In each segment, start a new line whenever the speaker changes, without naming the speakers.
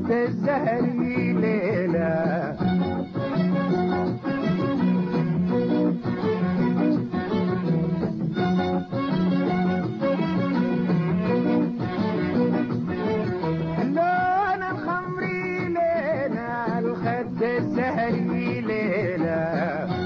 الخد الزهري ليلة اللون الخمري ليلة الخد الزهري ليلة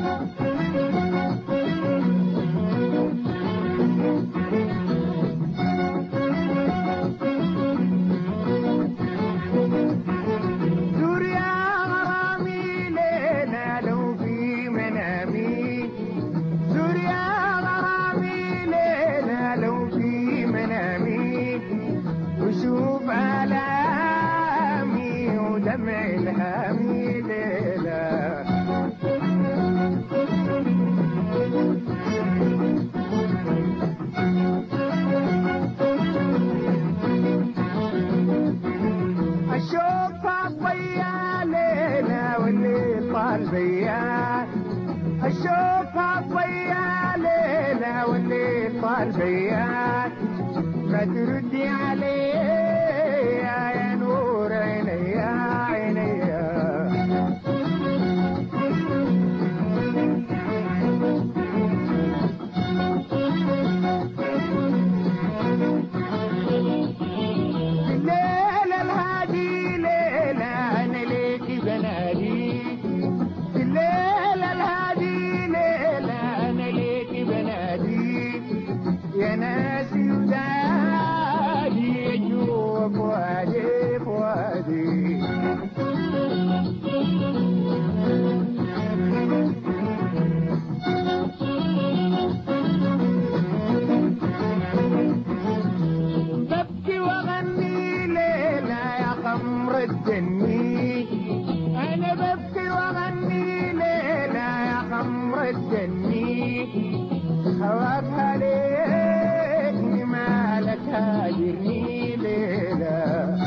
وشوف آلامي ودمع الهامي ليلة الشوق فاضية ليلة والليل طال بيا الشوق فاضية ليلة والليل طال بيا ما تردي علي يا نور عيني يا عيني الليلة الهادي ليلة أنا ليكي بنادي الليلة الهادي ليلة أنا ليكي بنادي يا ناسي ودادي جوا فؤادي فؤادي ببكي واغني ليلة يا خمر الدني انا ببكي واغني ليلة يا خمر الدني هواك عليك مالك هاجرني ليلة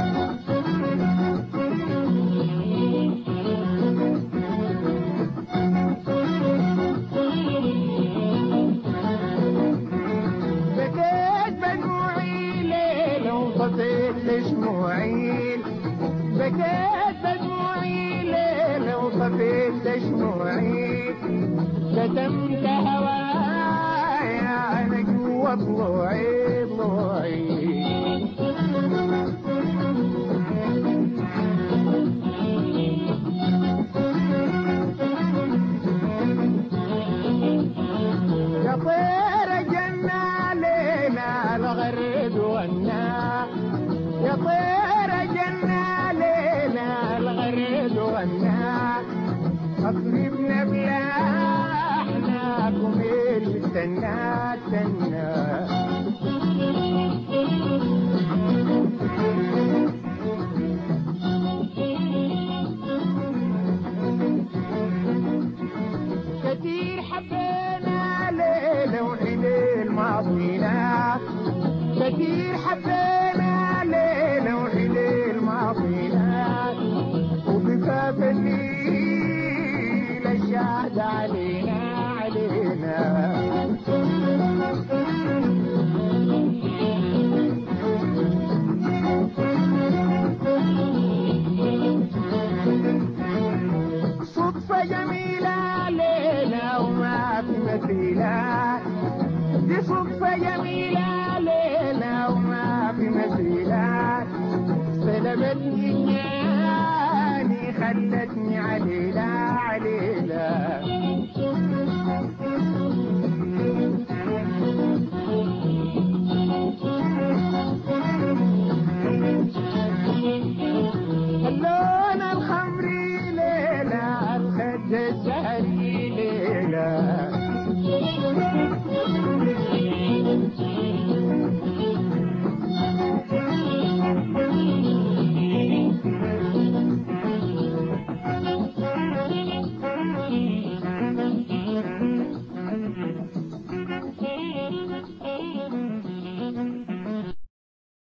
بكيت بدموعي ليلة وطفيت لشموعي بكيت بدموعي ليلة وطفيت لشموعي كتمت هوايا أنا جوا ضلوعي ضلوعي يا طير جنة ليلة الغرد والنا يا طير جنة ليلة الغرد والنا أقربنا بلحناكم استنى استنى كتير حبينا ليلة وحليل ماضينا كتير حبينا ليلة وحليل ماضينا وبكاف الليل الشهد علينا علينا صدفة جميلة ليلة وما في مثيلة دي صدفة جميلة ليلة وما في مثيلة سلبتني جاني خلتني عليلة عليلة